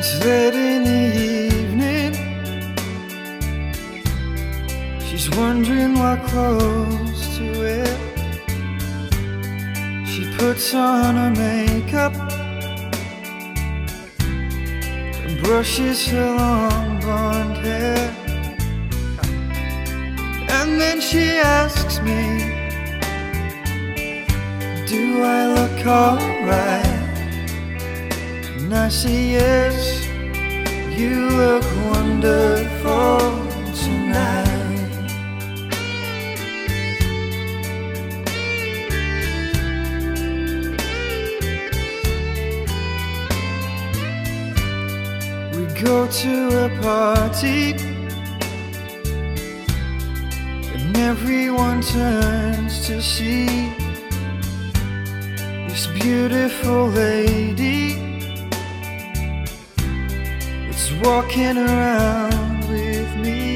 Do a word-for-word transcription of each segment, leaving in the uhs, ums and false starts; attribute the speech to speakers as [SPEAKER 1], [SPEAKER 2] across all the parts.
[SPEAKER 1] It's late in the evening. She's wondering what clothes to wear. She puts on her makeup and brushes her long blonde hair. And then she asks me, do I look alright? And I say yes, you look wonderful tonight. We go to a party and everyone turns to see this beautiful lady that's walking around with me.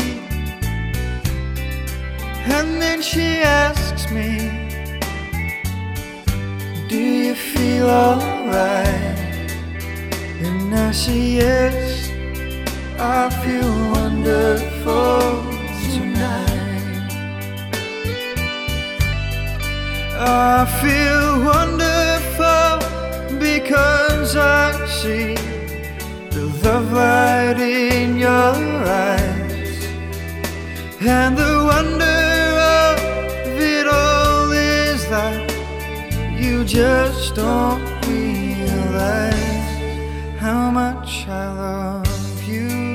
[SPEAKER 1] And then she asks me, do you feel alright? And I say yes, I feel wonderful tonight. I feel wonderful because I see the love light in your eyes, and the wonder of it all is that you just don't realize how much I love you.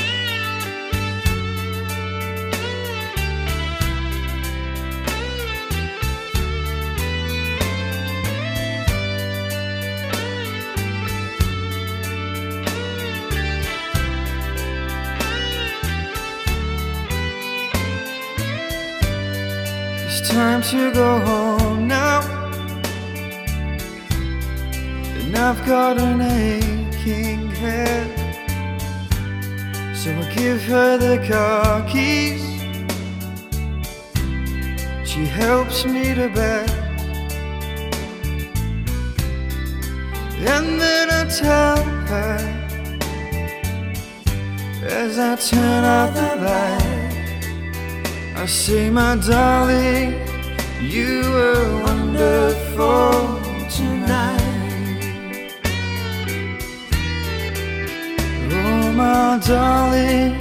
[SPEAKER 1] It's time to go home now, and I've got an aching head. So I give her the car keys. She helps me to bed, and then I tell her as I turn out the light, I say, my darling, you were wonderful tonight. Oh, my darling,